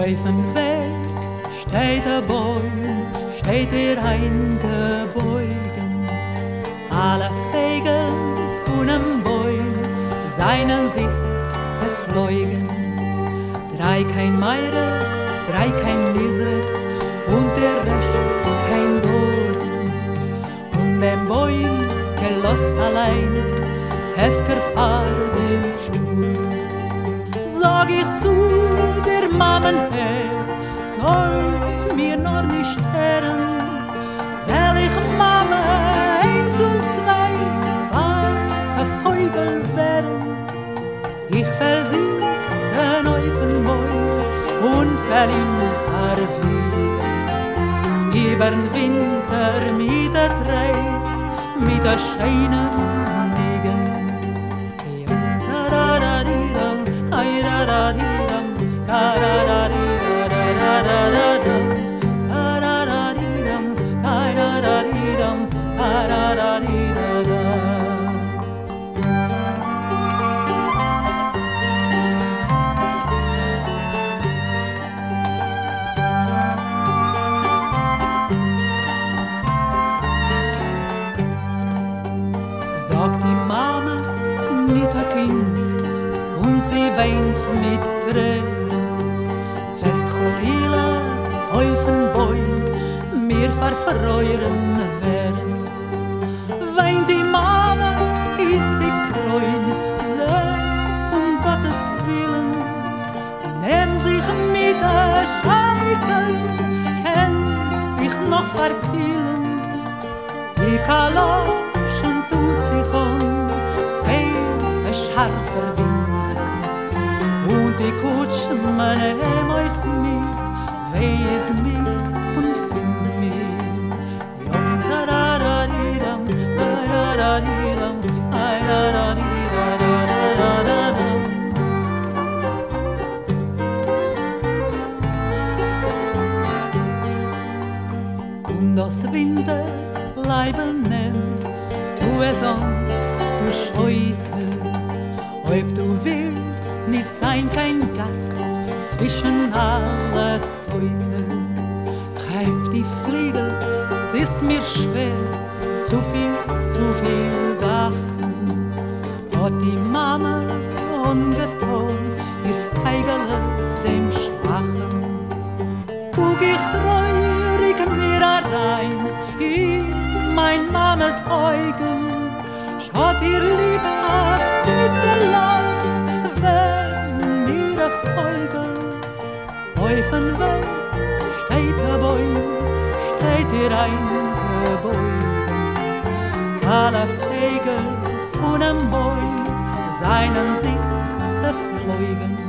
Auf dem Weg steht ein Bäum, steht eingebeugen. Alle Vögel von dem Bäum seinen sich zerfleugen. Drei kein Meire, drei kein Nisrech und der Rest kein Dorn. Und dem Bäum gelost allein, hefker fahr dem Sturm. Sag ich zu der Mammen her, sollst mir noch nicht hören, weil ich Mama eins und zwei warte Vögel werden. Ich versieße auf den Bäum und will ihn verfliegen. Übern Winter mit der Dreist, mit der scheinen Liegen. Sagt die Mama nicht ein Kind und sie weint mit Tränen. Fest Cholila auf den Bäum, mir verfreuen werden. Weint die Mama, geht sie kreuen, sag Gottes Willen. Nehm sich mit der Scheikel, kann sich noch verkühlen. Die Kaloschen tut sich es geht ein scharfer Winter. Und die Kutschen nehmen euch mit, weiß nicht und find mich. Yom da-da-da-di-dam, da-da-da-di-dam, da-da-da-di-da-da-da-da-dam. Und das Winterleibel nimmt, tu es an, du Scheute, ob du willst, nicht sein kein Gast zwischen alle Teute. Treib die Fliegel, es ist mir schwer, zu viel Sachen. Hat die Mama ungetan, ihr Feigele dem Schwachen. Guck ich treurig mir rein, in mein Mames Augen, schaut ihr liebshaft nicht gelost, wenn mir folgen. Auf dem Weg steht ein Bäum, steht ihr eingebeugen. Alle Vögel von dem Bäum seinen sich zerfleugen.